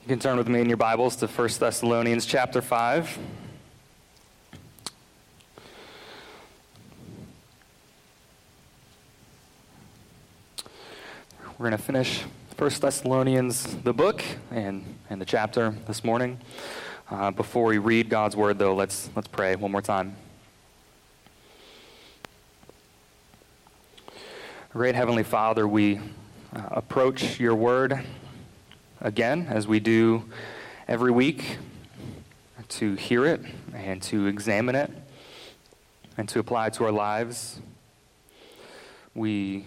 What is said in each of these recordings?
You can turn with me in your Bibles to 1 Thessalonians chapter 5. We're going to finish 1 Thessalonians, the book, and the chapter this morning. Before we read God's word, though, let's pray one more time. Great Heavenly Father, we approach your word again, as we do every week, to hear it and to examine it and to apply it to our lives. We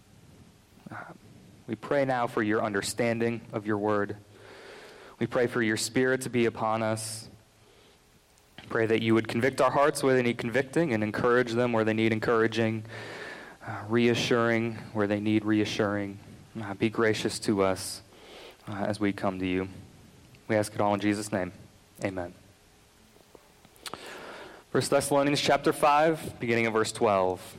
pray now for your understanding of your word. We pray for your Spirit to be upon us. Pray that you would convict our hearts where they need convicting and encourage them where they need encouraging, reassuring where they need reassuring. Be gracious to us as we come to you. We ask it all in Jesus' name. Amen. 1 Thessalonians chapter 5, beginning of verse 12.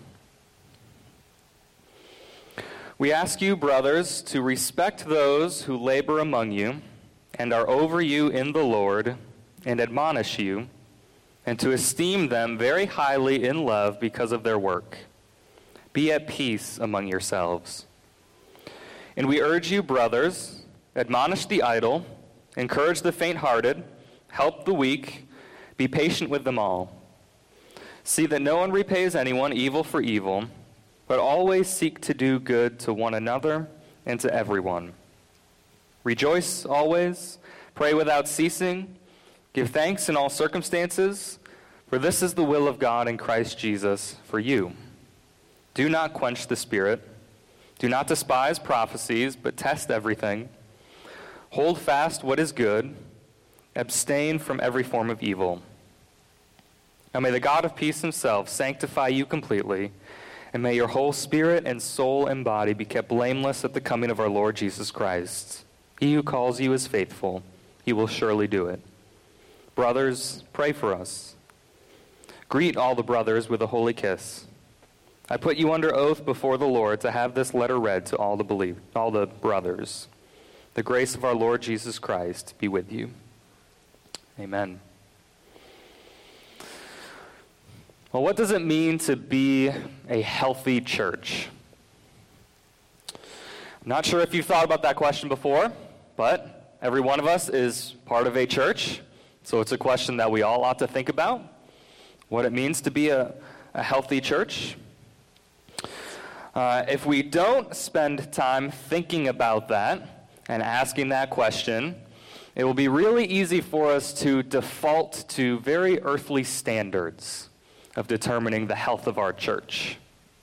We ask you, brothers, to respect those who labor among you and are over you in the Lord and admonish you, and to esteem them very highly in love because of their work. Be at peace among yourselves. And we urge you, brothers, admonish the idle, encourage the faint-hearted, help the weak, be patient with them all. See that no one repays anyone evil for evil, but always seek to do good to one another and to everyone. Rejoice always, pray without ceasing, give thanks in all circumstances, for this is the will of God in Christ Jesus for you. Do not quench the Spirit. Do not despise prophecies, but test everything. Hold fast what is good. Abstain from every form of evil. Now may the God of peace himself sanctify you completely, and may your whole spirit and soul and body be kept blameless at the coming of our Lord Jesus Christ. He who calls you is faithful. He will surely do it. Brothers, pray for us. Greet all the brothers with a holy kiss. I put you under oath before the Lord to have this letter read to all the brothers. The grace of our Lord Jesus Christ be with you. Amen. Well, what does it mean to be a healthy church? I'm not sure if you've thought about that question before, but every one of us is part of a church, so it's a question that we all ought to think about, what it means to be a healthy church. If we don't spend time thinking about that and asking that question, it will be really easy for us to default to very earthly standards of determining the health of our church.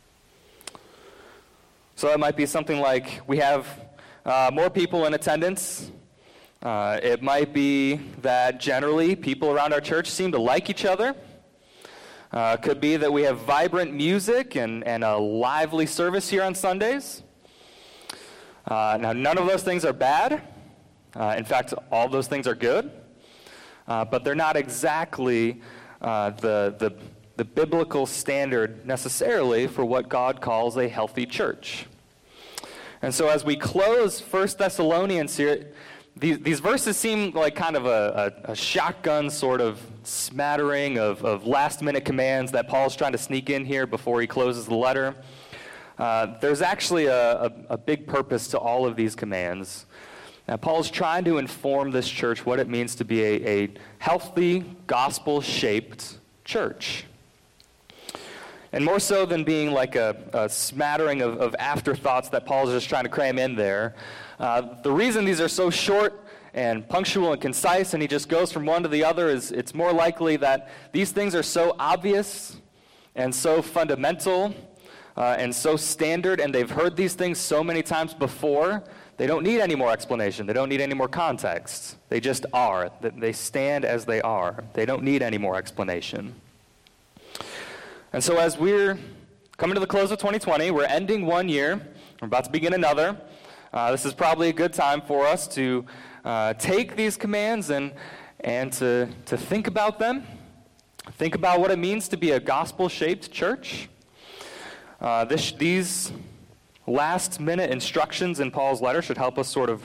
So it might be something like we have more people in attendance. It might be that generally people around our church seem to like each other. Could be that we have vibrant music and a lively service here on Sundays. Now, none of those things are bad. In fact, all those things are good. But they're not exactly the biblical standard necessarily for what God calls a healthy church. And so as we close 1 Thessalonians here, these verses seem like kind of a shotgun sort of smattering of last-minute commands that Paul's trying to sneak in here before he closes the letter. There's actually a big purpose to all of these commands. Now, Paul's trying to inform this church what it means to be a healthy, gospel-shaped church. And more so than being like a smattering of afterthoughts that Paul's just trying to cram in there, the reason these are so short and punctual and concise and he just goes from one to the other is it's more likely that these things are so obvious and so fundamental and so standard, and they've heard these things so many times before, they don't need any more explanation. They don't need any more context. They just are. They stand as they are. They don't need any more explanation. And so as we're coming to the close of 2020, we're ending one year. We're about to begin another. This is probably a good time for us to take these commands and to think about them. Think about what it means to be a gospel-shaped church. These last-minute instructions in Paul's letter should help us sort of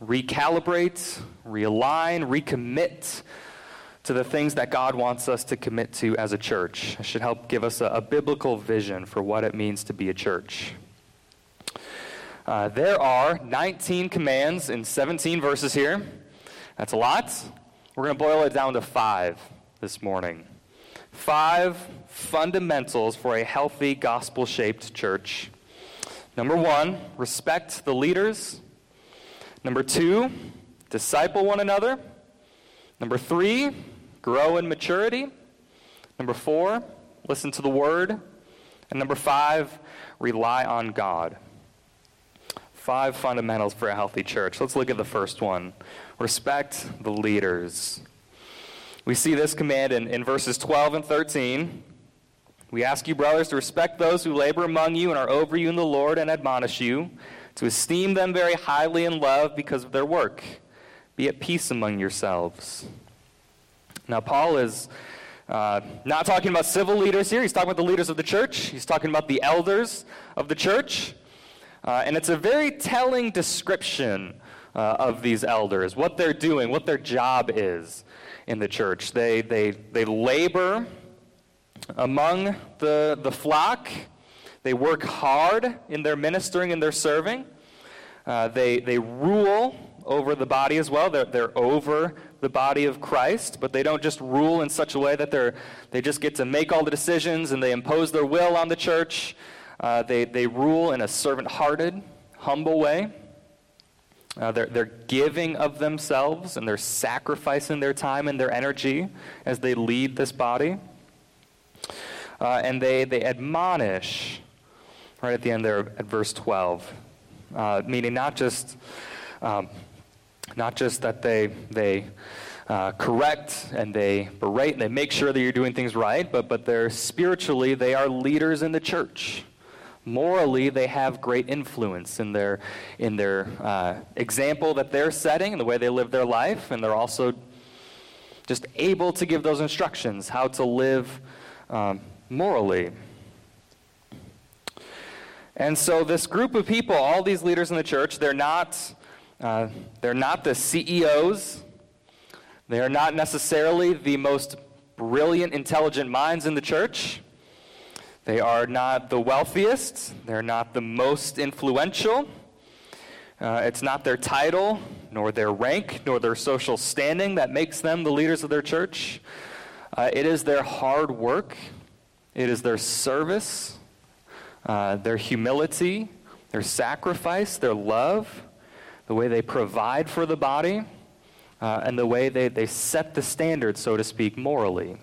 recalibrate, realign, recommit to the things that God wants us to commit to as a church. It should help give us a biblical vision for what it means to be a church. There are 19 commands in 17 verses here. That's a lot. We're going to boil it down to 5 this morning. 5 fundamentals for a healthy, gospel-shaped church. Number 1, respect the leaders. Number 2, disciple one another. Number 3, grow in maturity. Number 4, listen to the word. And number 5, rely on God. 5 fundamentals for a healthy church. Let's look at the first one. Respect the leaders. We see this command in verses 12 and 13. We ask you, brothers, to respect those who labor among you and are over you in the Lord and admonish you, to esteem them very highly in love because of their work. Be at peace among yourselves. Now, Paul is not talking about civil leaders here. He's talking about the leaders of the church. He's talking about the elders of the church. And it's a very telling description of these elders, what they're doing, what their job is in the church. They labor among the flock. They work hard in their ministering and their serving. They rule over the body as well. They're over the body of Christ, but they don't just rule in such a way that they just get to make all the decisions and they impose their will on the church. They rule in a servant-hearted, humble way. They're giving of themselves and they're sacrificing their time and their energy as they lead this body. And they admonish, right at the end there at verse 12, meaning not just that they correct and they berate and they make sure that you're doing things right, but they're spiritually, they are leaders in the church. Morally, they have great influence in their example that they're setting and the way they live their life, and they're also just able to give those instructions how to live morally. And so this group of people, all these leaders in the church, they're not the CEOs. They are not necessarily the most brilliant, intelligent minds in the church. They are not the wealthiest. They're not the most influential. It's not their title, nor their rank, nor their social standing that makes them the leaders of their church. It is their hard work. It is their service, their humility, their sacrifice, their love, the way they provide for the body, and the way they set the standard, so to speak, morally.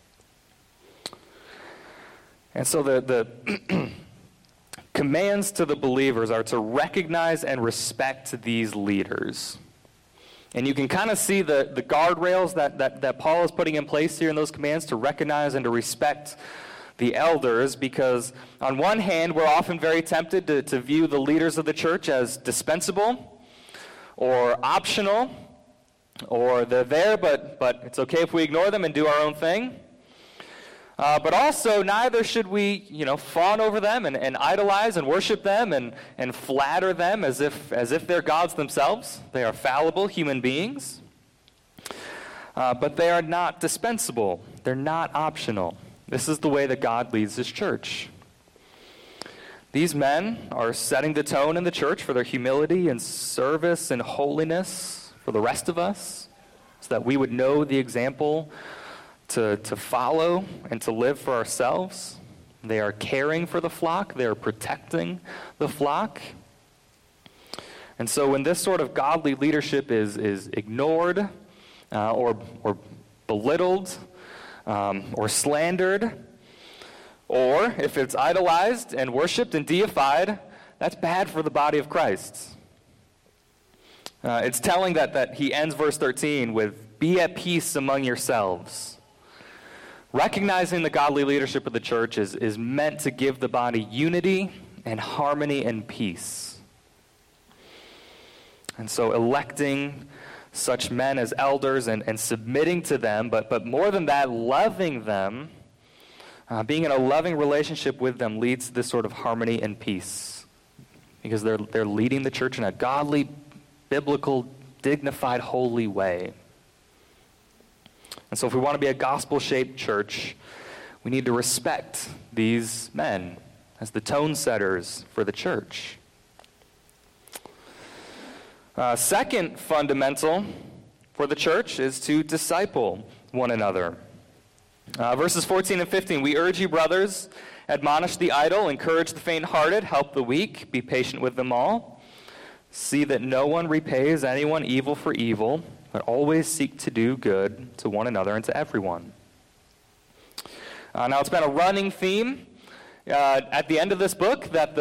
And so the commands to the believers are to recognize and respect these leaders. And you can kind of see the guardrails that Paul is putting in place here in those commands to recognize and to respect the elders, because on one hand, we're often very tempted to view the leaders of the church as dispensable or optional, or they're there, but it's okay if we ignore them and do our own thing. But also, neither should we, fawn over them and idolize and worship them and flatter them as if they're gods themselves. They are fallible human beings. But they are not dispensable. They're not optional. This is the way that God leads his church. These men are setting the tone in the church for their humility and service and holiness for the rest of us, so that we would know the example to follow and to live for ourselves. They are caring for the flock. They are protecting the flock. And so when this sort of godly leadership is ignored or belittled or slandered, or if it's idolized and worshipped and deified, that's bad for the body of Christ. It's telling that he ends verse 13 with, "Be at peace among yourselves." Recognizing the godly leadership of the church is meant to give the body unity and harmony and peace. And so electing such men as elders and submitting to them, but more than that, loving them, being in a loving relationship with them leads to this sort of harmony and peace, because they're leading the church in a godly, biblical, dignified, holy way. And so if we want to be a gospel-shaped church, we need to respect these men as the tone setters for the church. Second fundamental for the church is to disciple one another. Verses 14 and 15, we urge you, brothers, admonish the idle, encourage the faint-hearted, help the weak, be patient with them all. See that no one repays anyone evil for evil, but always seek to do good to one another and to everyone. Now, it's been a running theme at the end of this book that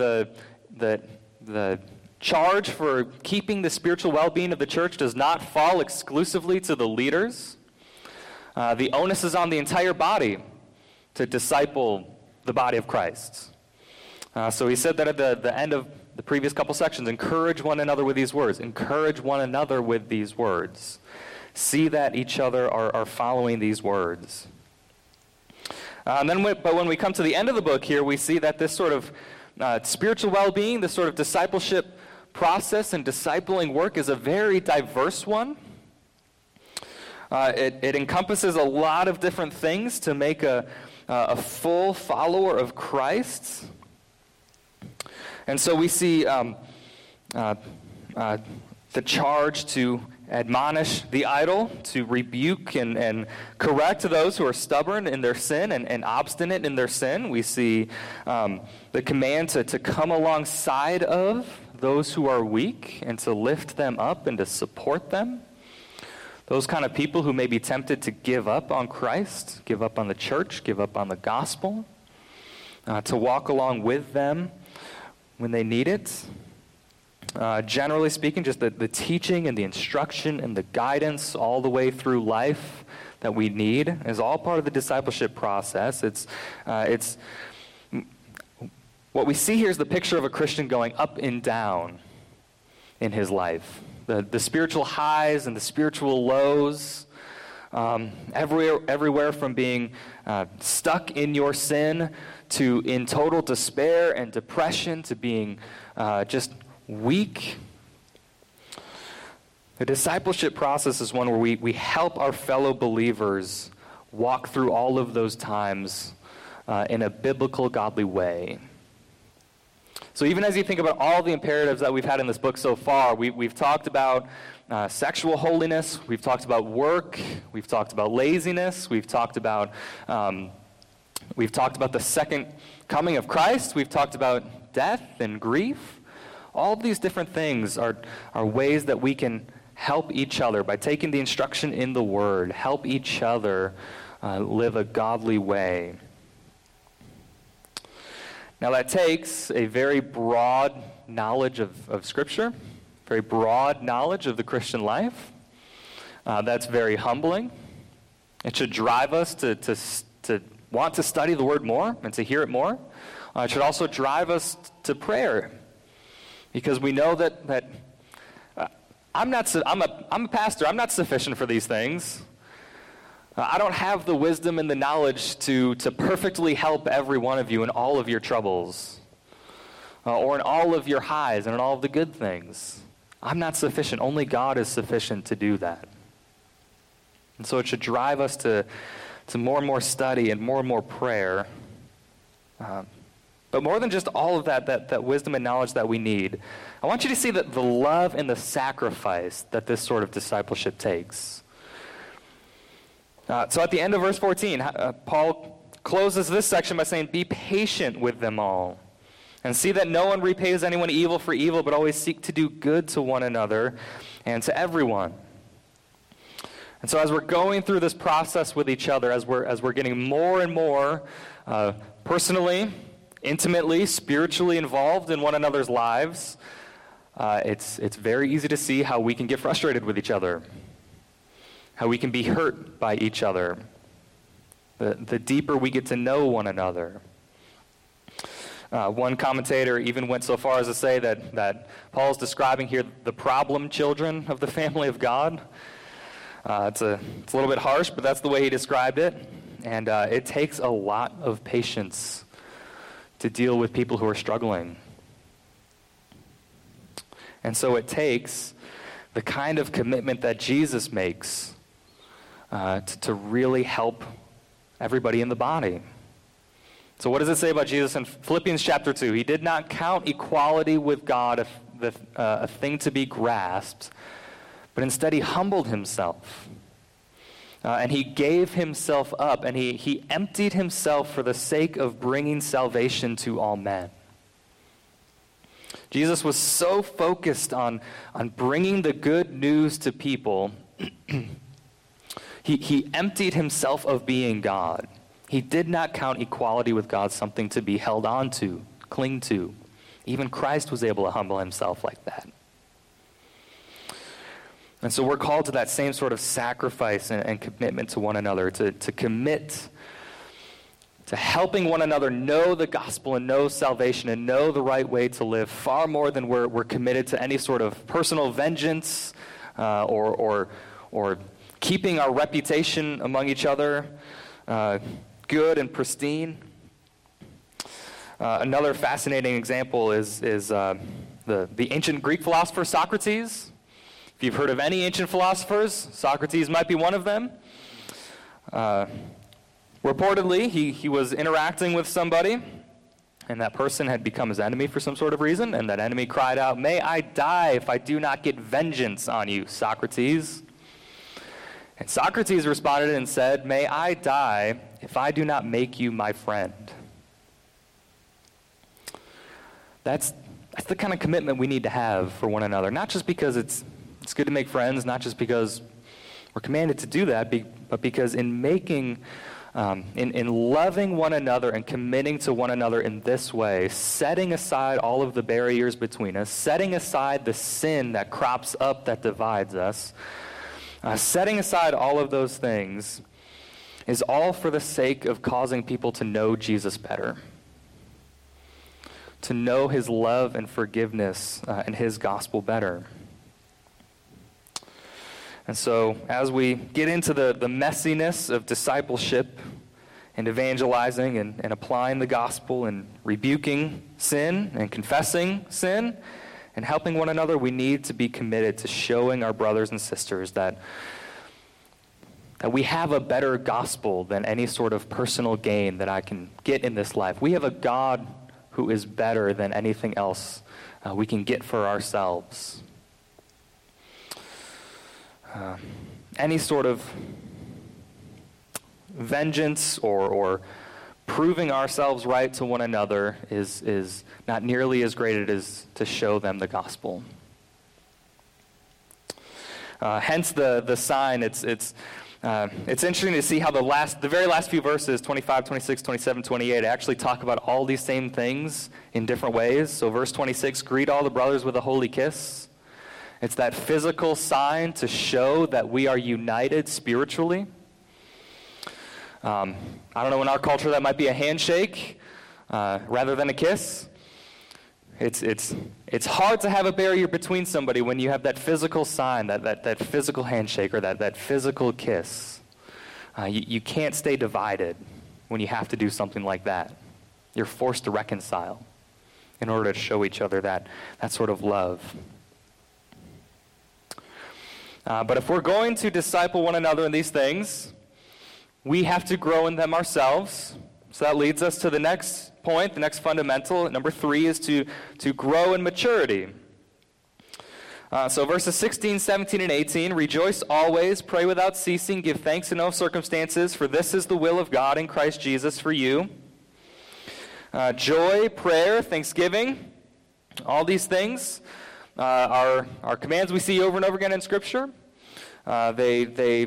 the charge for keeping the spiritual well-being of the church does not fall exclusively to the leaders. The onus is on the entire body to disciple the body of Christ. So he said that at the end of the previous couple sections, encourage one another with these words. Encourage one another with these words. See that each other are following these words. But when we come to the end of the book here, we see that this sort of spiritual well-being, this sort of discipleship process and discipling work is a very diverse one. It encompasses a lot of different things to make a full follower of Christ. And so we see the charge to admonish the idle, to rebuke and correct those who are stubborn in their sin and obstinate in their sin. We see the command to come alongside of those who are weak and to lift them up and to support them. Those kind of people who may be tempted to give up on Christ, give up on the church, give up on the gospel, to walk along with them when they need it. Generally speaking, just the teaching and the instruction and the guidance all the way through life that we need is all part of the discipleship process. It's what we see here is the picture of a Christian going up and down in his life. The spiritual highs and the spiritual lows, everywhere from being stuck in your sin to in total despair and depression to being just weak. The discipleship process is one where we help our fellow believers walk through all of those times in a biblical, godly way. So even as you think about all the imperatives that we've had in this book so far, we've talked about sexual holiness, we've talked about work, we've talked about laziness, we've talked about the second coming of Christ, we've talked about death and grief. All of these different things are ways that we can help each other by taking the instruction in the Word, help each other live a godly way. Now that takes a very broad knowledge of Scripture, very broad knowledge of the Christian life. That's very humbling. It should drive us to want to study the Word more and to hear it more. It should also drive us to prayer, because we know that I'm a pastor. I'm not sufficient for these things. I don't have the wisdom and the knowledge to perfectly help every one of you in all of your troubles, or in all of your highs and in all of the good things. I'm not sufficient. Only God is sufficient to do that. And so it should drive us to more and more study and more prayer. But more than just all of that wisdom and knowledge that we need, I want you to see that the love and the sacrifice that this sort of discipleship takes. So at the end of verse 14, Paul closes this section by saying, be patient with them all, and see that no one repays anyone evil for evil, but always seek to do good to one another and to everyone. And so as we're going through this process with each other, as we're getting more and more personally, intimately, spiritually involved in one another's lives, it's very easy to see how we can get frustrated with each other, how we can be hurt by each other, the deeper we get to know one another. One commentator even went so far as to say that Paul's describing here the problem children of the family of God. It's a little bit harsh, but that's the way he described it. And it takes a lot of patience to deal with people who are struggling. And so it takes the kind of commitment that Jesus makes to really help everybody in the body. So what does it say about Jesus in Philippians chapter 2? He did not count equality with God a thing to be grasped, but instead he humbled himself. And he gave himself up, and he emptied himself for the sake of bringing salvation to all men. Jesus was so focused on bringing the good news to people, he emptied himself of being God. He did not count equality with God something to be held on to, cling to. Even Christ was able to humble himself like that. And so we're called to that same sort of sacrifice and commitment to one another, to commit to helping one another know the gospel and know salvation and know the right way to live, far more than we're committed to any sort of personal vengeance or keeping our reputation among each other good and pristine. Another fascinating example is the ancient Greek philosopher Socrates. If you've heard of any ancient philosophers, Socrates might be one of them. Reportedly, he was interacting with somebody, and that person had become his enemy for some sort of reason, and that enemy cried out, "May I die if I do not get vengeance on you, Socrates." And Socrates responded and said, "May I die if I do not make you my friend." That's the kind of commitment we need to have for one another, not just because it's good to make friends, not just because we're commanded to do that, but because in making, in loving one another and committing to one another in this way, setting aside all of the barriers between us, setting aside the sin that crops up that divides us, setting aside all of those things is all for the sake of causing people to know Jesus better, to know his love and forgiveness and his gospel better. And so as we get into the messiness of discipleship and evangelizing and applying the gospel and rebuking sin and confessing sin and helping one another, we need to be committed to showing our brothers and sisters that we have a better gospel than any sort of personal gain that I can get in this life. We have a God who is better than anything else we can get for ourselves. Any sort of vengeance or proving ourselves right to one another is not nearly as great as it is to show them the gospel. Hence the sign. It's interesting to see how the very last few verses, 25, 26, 27, 28, actually talk about all these same things in different ways. So verse 26, greet all the brothers with a holy kiss. It's that physical sign to show that we are united spiritually. I don't know, in our culture that might be a handshake rather than a kiss. It's hard to have a barrier between somebody when you have that physical sign, that physical handshake or that physical kiss. You can't stay divided when you have to do something like that. You're forced to reconcile in order to show each other that sort of love. But if we're going to disciple one another in these things, we have to grow in them ourselves. So that leads us to the next point, the next fundamental. Number 3 is to grow in maturity. So verses 16, 17, and 18, rejoice always, pray without ceasing, give thanks in all circumstances, for this is the will of God in Christ Jesus for you. Joy, prayer, thanksgiving, all these things are commands we see over and over again in Scripture. I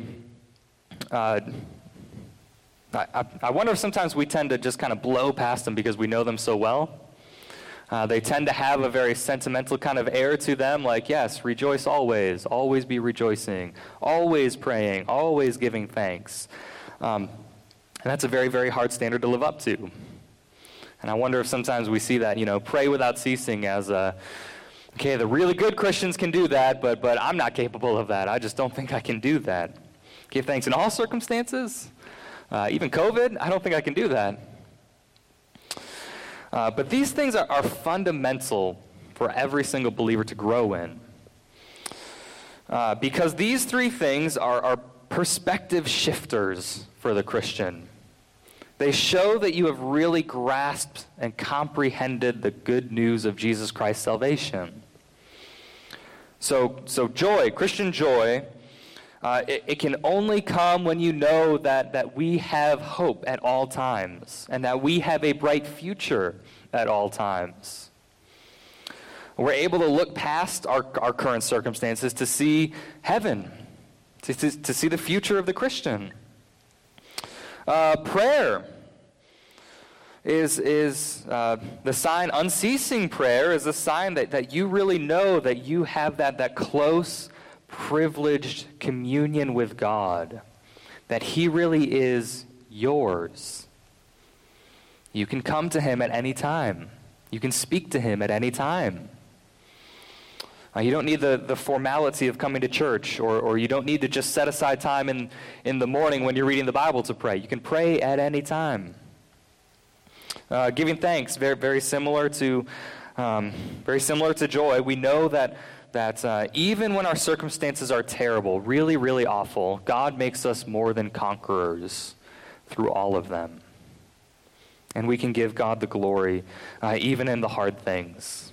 wonder if sometimes we tend to just kind of blow past them because we know them so well. They tend to have a very sentimental kind of air to them, like, yes, rejoice always be rejoicing, always praying, always giving thanks. And that's a very, very hard standard to live up to. And I wonder if sometimes we see that, pray without ceasing as okay, the really good Christians can do that, but I'm not capable of that. I just don't think I can do that. Give thanks in all circumstances. Even COVID, I don't think I can do that. But these things are fundamental for every single believer to grow in. Because these three things are perspective shifters for the Christian. They show that you have really grasped and comprehended the good news of Jesus Christ's salvation. So joy, Christian joy, it can only come when you know that we have hope at all times and that we have a bright future at all times. We're able to look past our current circumstances to see heaven, to see the future of the Christian. Prayer is the sign, unceasing prayer is a sign that you really know that you have that close, privileged communion with God, that He really is yours. You can come to Him at any time. You can speak to Him at any time. You don't need the formality of coming to church, or you don't need to just set aside time in the morning when you're reading the Bible to pray. You can pray at any time. Giving thanks, very, very similar to joy. We know that even when our circumstances are terrible, really, really awful, God makes us more than conquerors through all of them. And we can give God the glory even in the hard things.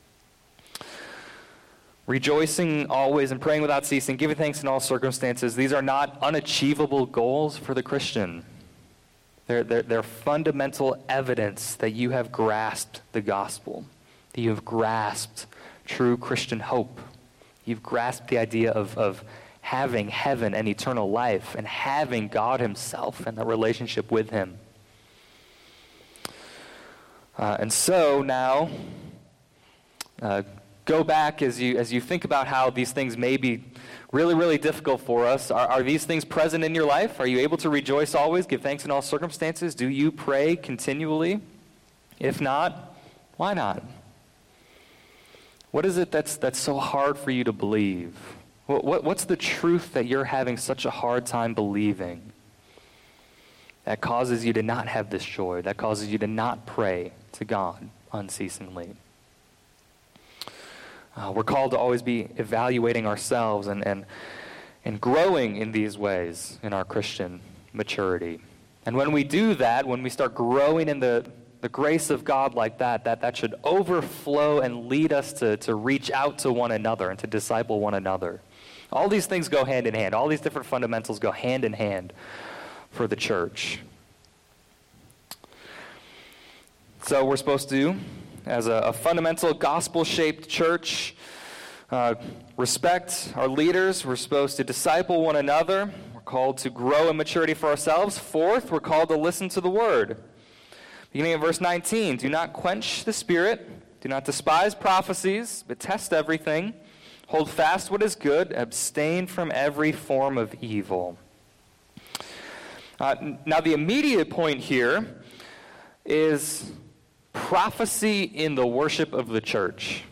Rejoicing always and praying without ceasing, giving thanks in all circumstances, these are not unachievable goals for the Christian. They're fundamental evidence that you have grasped the gospel, that you have grasped true Christian hope. You've grasped the idea of having heaven and eternal life and having God Himself and the relationship with Him. And so now, go back as you think about how these things may be really, really difficult for us. Are these things present in your life? Are you able to rejoice always, give thanks in all circumstances? Do you pray continually? If not, why not? What is it that's so hard for you to believe? What's the truth that you're having such a hard time believing that causes you to not have this joy, that causes you to not pray to God unceasingly? We're called to always be evaluating ourselves and growing in these ways in our Christian maturity. And when we do that, when we start growing in the grace of God like that should overflow and lead us to reach out to one another and to disciple one another. All these things go hand in hand. All these different fundamentals go hand in hand for the church. So we're supposed to, as a fundamental gospel-shaped church, respect our leaders. We're supposed to disciple one another. We're called to grow in maturity for ourselves. Fourth, we're called to listen to the word. Beginning of verse 19, do not quench the spirit, do not despise prophecies, but test everything. Hold fast what is good, abstain from every form of evil. Now the immediate point here is prophecy in the worship of the church.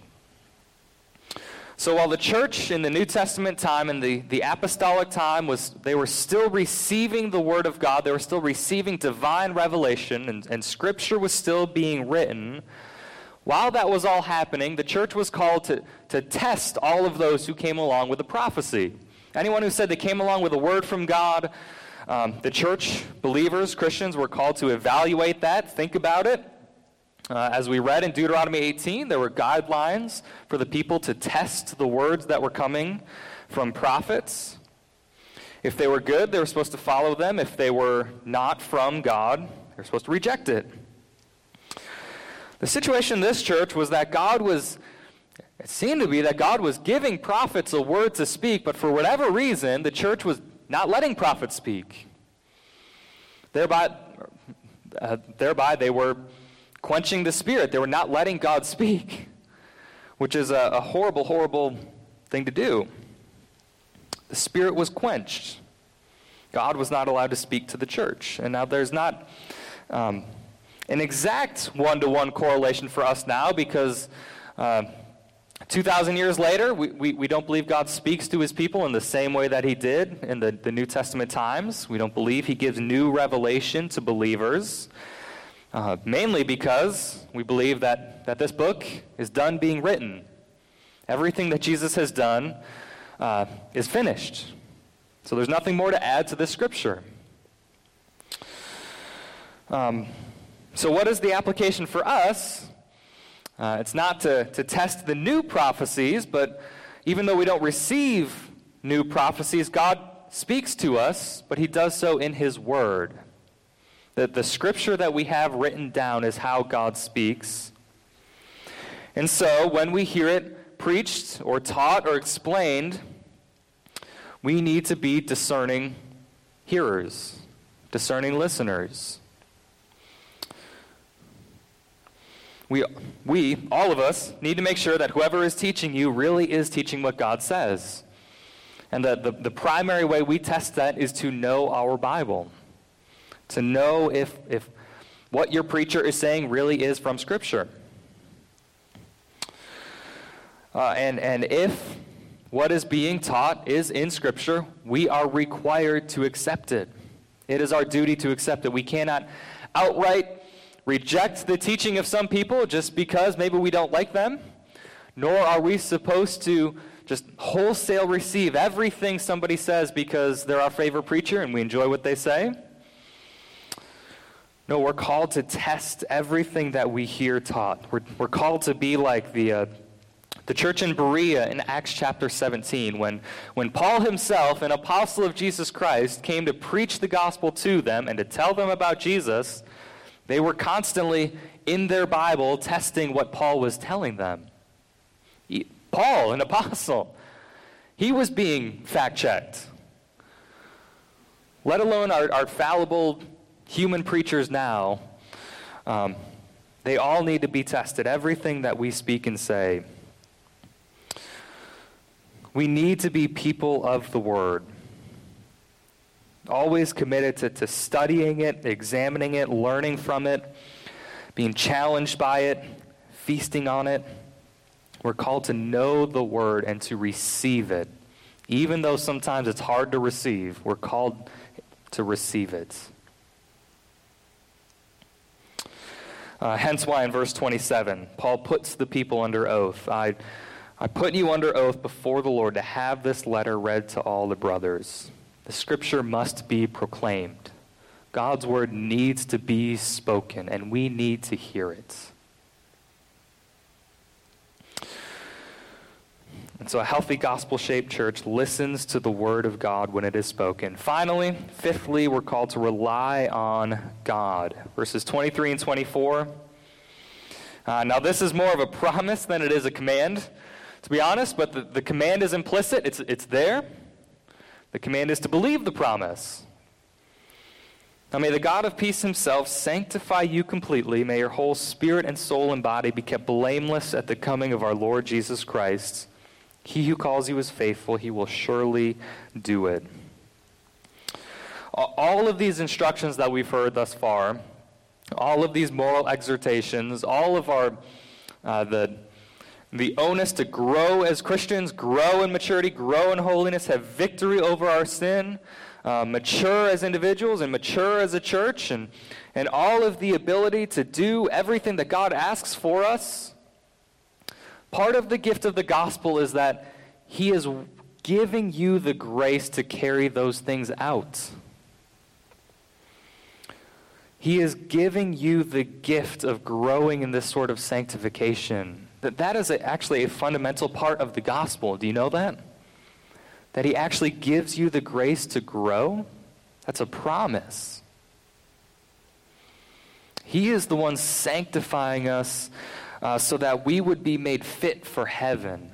So while the church in the New Testament time and the apostolic time they were still receiving the word of God, they were still receiving divine revelation, and scripture was still being written, while that was all happening, the church was called to test all of those who came along with the prophecy. Anyone who said they came along with a word from God, the church, believers, Christians, were called to evaluate that, think about it. As we read in Deuteronomy 18, there were guidelines for the people to test the words that were coming from prophets. If they were good, they were supposed to follow them. If they were not from God, they were supposed to reject it. The situation in this church was that it seemed to be that God was giving prophets a word to speak, but for whatever reason, the church was not letting prophets speak. Thereby they were quenching the Spirit. They were not letting God speak, which is a horrible, horrible thing to do. The Spirit was quenched. God was not allowed to speak to the church. And now there's not an exact one-to-one correlation for us now, because 2,000 years later, we don't believe God speaks to His people in the same way that He did in the New Testament times. We don't believe He gives new revelation to believers. Mainly because we believe that this book is done being written. Everything that Jesus has done is finished. So there's nothing more to add to this scripture. So what is the application for us? It's not to test the new prophecies, but even though we don't receive new prophecies, God speaks to us, but he does so in his word. The scripture that we have written down is how God speaks. And so when we hear it preached or taught or explained, we need to be discerning hearers, discerning listeners. We, all of us, need to make sure that whoever is teaching you really is teaching what God says. And the primary way we test that is to know our Bible. To know if what your preacher is saying really is from Scripture. And if what is being taught is in Scripture, we are required to accept it. It is our duty to accept it. We cannot outright reject the teaching of some people just because maybe we don't like them, nor are we supposed to just wholesale receive everything somebody says because they're our favorite preacher and we enjoy what they say. No, we're called to test everything that we hear taught. We're called to be like the church in Berea in Acts chapter 17, when Paul himself, an apostle of Jesus Christ, came to preach the gospel to them and to tell them about Jesus. They were constantly in their Bible testing what Paul was telling them. Paul, an apostle, he was being fact-checked. Let alone our fallible human preachers now. They all need to be tested. Everything that we speak and say. We need to be people of the Word. Always committed to studying it, examining it, learning from it, being challenged by it, feasting on it. We're called to know the Word and to receive it. Even though sometimes it's hard to receive, we're called to receive it. Hence why in verse 27, Paul puts the people under oath. I put you under oath before the Lord to have this letter read to all the brothers. The scripture must be proclaimed. God's word needs to be spoken, and we need to hear it. And so a healthy gospel-shaped church listens to the word of God when it is spoken. Finally, fifthly, we're called to rely on God. Verses 23 and 24. Now this is more of a promise than it is a command, to be honest, but the command is implicit. It's there. The command is to believe the promise. Now may the God of peace himself sanctify you completely. May your whole spirit and soul and body be kept blameless at the coming of our Lord Jesus Christ. He who calls you is faithful. He will surely do it. All of these instructions that we've heard thus far, all of these moral exhortations, all of our the onus to grow as Christians, grow in maturity, grow in holiness, have victory over our sin, mature as individuals and mature as a church, and all of the ability to do everything that God asks for us. Part of the gift of the gospel is that he is giving you the grace to carry those things out. He is giving you the gift of growing in this sort of sanctification. That is actually a fundamental part of the gospel. Do you know that? That he actually gives you the grace to grow? That's a promise. He is the one sanctifying us so that we would be made fit for heaven.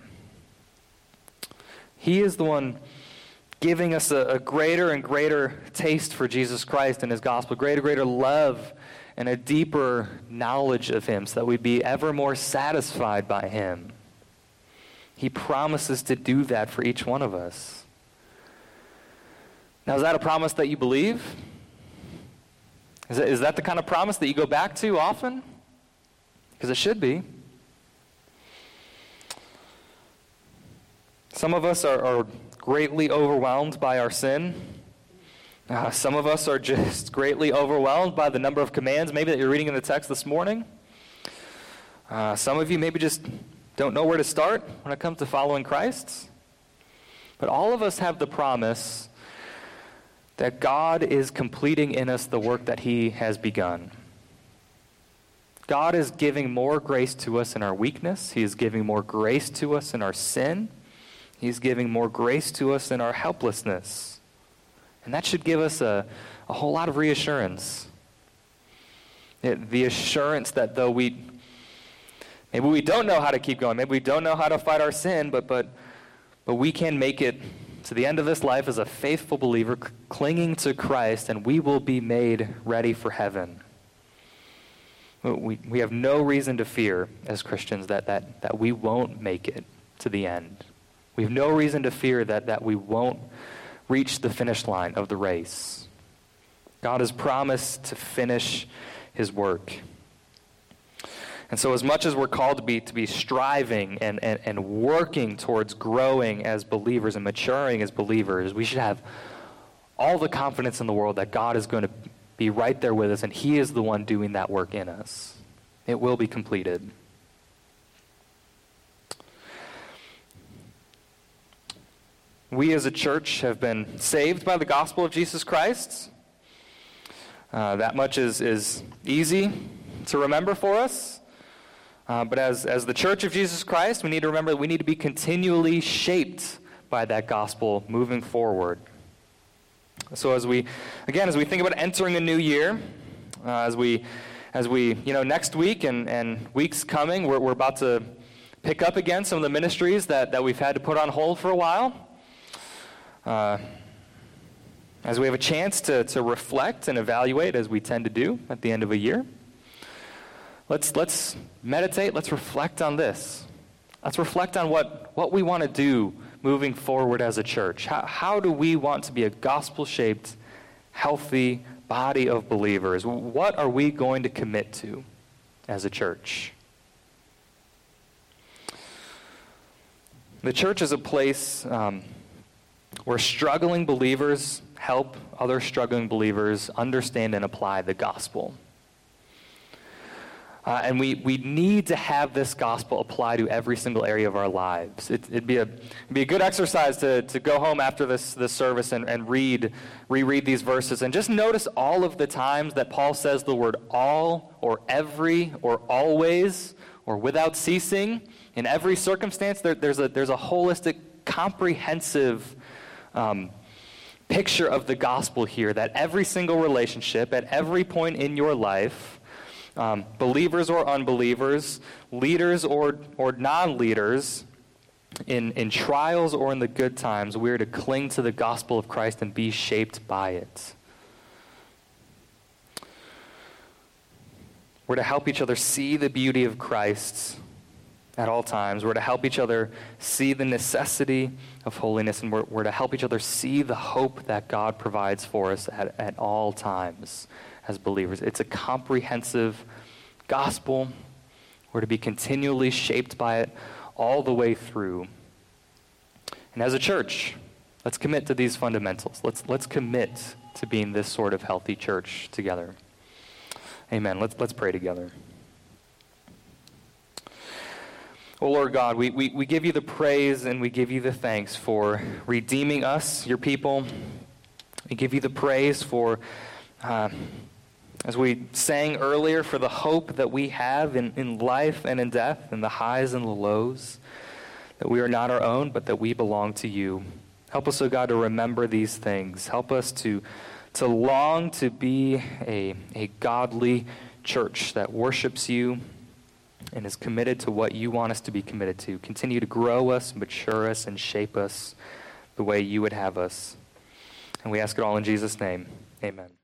He is the one giving us a greater and greater taste for Jesus Christ and his gospel, greater love and a deeper knowledge of him so that we'd be ever more satisfied by him. He promises to do that for each one of us. Now, is that a promise that you believe? Is that the kind of promise that you go back to often? Because it should be. Some of us are greatly overwhelmed by our sin. Some of us are just greatly overwhelmed by the number of commands maybe that you're reading in the text this morning. Some of you maybe just don't know where to start when it comes to following Christ. But all of us have the promise that God is completing in us the work that he has begun. God is giving more grace to us in our weakness. He is giving more grace to us in our sin. He's giving more grace to us in our helplessness. And that should give us a whole lot of reassurance. The assurance that though maybe we don't know how to keep going, maybe we don't know how to fight our sin, but we can make it to the end of this life as a faithful believer, clinging to Christ, and we will be made ready for heaven. We have no reason to fear as Christians that we won't make it to the end. We have no reason to fear that we won't reach the finish line of the race. God has promised to finish his work. And so as much as we're called to be striving and working towards growing as believers and maturing as believers, we should have all the confidence in the world that God is going to be right there with us, and he is the one doing that work in us. It will be completed. We as a church have been saved by the gospel of Jesus Christ. That much is easy to remember for us. But as the Church of Jesus Christ, we need to remember that we need to be continually shaped by that gospel moving forward. So as we think about entering a new year, as we next week and weeks coming, we're about to pick up again some of the ministries that we've had to put on hold for a while. As we have a chance to reflect and evaluate, as we tend to do at the end of a year. Let's meditate, let's reflect on this. Let's reflect on what we want to do moving forward as a church. How do we want to be a gospel-shaped, healthy body of believers? What are we going to commit to as a church? The church is a place where struggling believers help other struggling believers understand and apply the gospel. And we need to have this gospel apply to every single area of our lives. It'd be a good exercise to go home after this service and reread these verses and just notice all of the times that Paul says the word all or every or always or without ceasing. In every circumstance, there's a holistic, comprehensive picture of the gospel here, that every single relationship at every point in your life, believers or unbelievers, leaders or non-leaders, in trials or in the good times, we are to cling to the gospel of Christ and be shaped by it. We're to help each other see the beauty of Christ at all times. We're to help each other see the necessity of holiness, and we're to help each other see the hope that God provides for us at all times as believers. It's a comprehensive gospel. We're to be continually shaped by it all the way through. And as a church, let's commit to these fundamentals. Let's commit to being this sort of healthy church together. Amen. Let's pray together. Oh, Lord God, we give you the praise and we give you the thanks for redeeming us, your people. We give you the praise for, as we sang earlier, for the hope that we have in life and in death, in the highs and the lows, that we are not our own, but that we belong to you. Help us, oh God, to remember these things. Help us to long to be a godly church that worships you and is committed to what you want us to be committed to. Continue to grow us, mature us, and shape us the way you would have us. And we ask it all in Jesus' name. Amen.